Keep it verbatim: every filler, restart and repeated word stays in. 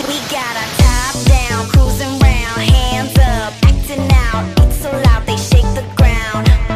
We got our top down, cruising round, hands up, acting out. It's so loud they shake the ground.